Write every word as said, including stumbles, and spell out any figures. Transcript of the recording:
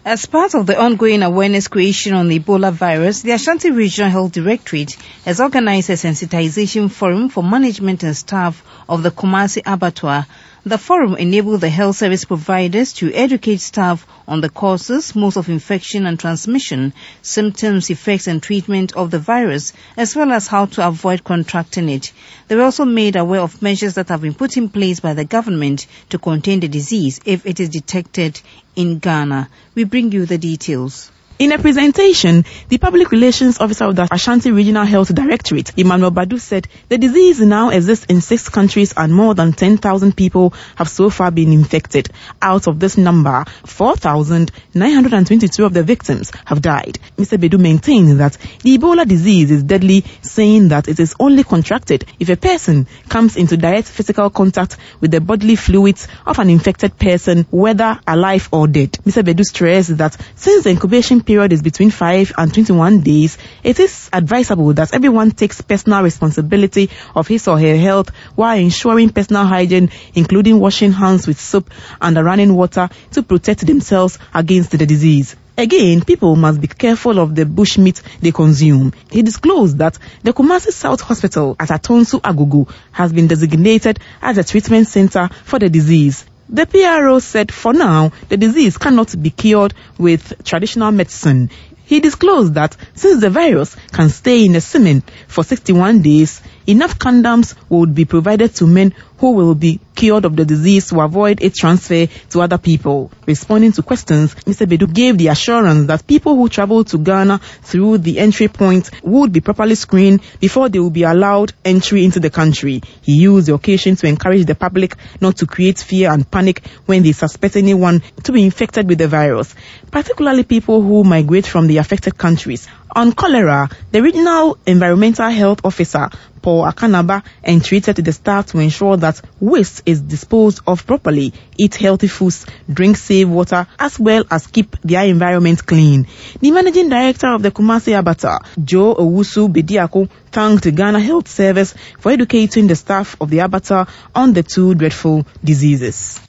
As part of the ongoing awareness creation on the Ebola virus, the Ashanti Regional Health Directorate has organized a sensitization forum for management and staff of the Kumasi Abattoir. The forum enabled the health service providers to educate staff on the causes, modes of infection and transmission, symptoms, effects and treatment of the virus, as well as how to avoid contracting it. They were also made aware of measures that have been put in place by the government to contain the disease if it is detected in Ghana. We bring you the details. In a presentation, the Public Relations Officer of the Ashanti Regional Health Directorate, Emmanuel Badu, said the disease now exists in six countries and more than ten thousand people have so far been infected. Out of this number, four thousand nine hundred twenty-two of the victims have died. Mister Badu maintained that the Ebola disease is deadly, saying that it is only contracted if a person comes into direct physical contact with the bodily fluids of an infected person, whether alive or dead. Mister Badu stressed that since the incubation period is between five and twenty-one days, it is advisable that everyone takes personal responsibility of his or her health while ensuring personal hygiene, including washing hands with soap and running water to protect themselves against the disease. Again, people must be careful of the bushmeat they consume. He disclosed that the Kumasi South Hospital at Atonsu Agogo has been designated as a treatment center for the disease. The P R O said for now, the disease cannot be cured with traditional medicine. He disclosed that since the virus can stay in the semen for sixty-one days, enough condoms would be provided to men who will be cured of the disease to avoid its transfer to other people. Responding to questions, Mister Badu gave the assurance that people who travel to Ghana through the entry point would be properly screened before they will be allowed entry into the country. He used the occasion to encourage the public not to create fear and panic when they suspect anyone to be infected with the virus, particularly people who migrate from the affected countries. On cholera, the Regional Environmental Health Officer, Paul Akanaba, entreated the staff to ensure that waste is disposed of properly, eat healthy foods, drink safe water, as well as keep their environment clean. The Managing Director of the Kumasi Abattoir, Joe Owusu Bediako, thanked the Ghana Health Service for educating the staff of the abattoir on the two dreadful diseases.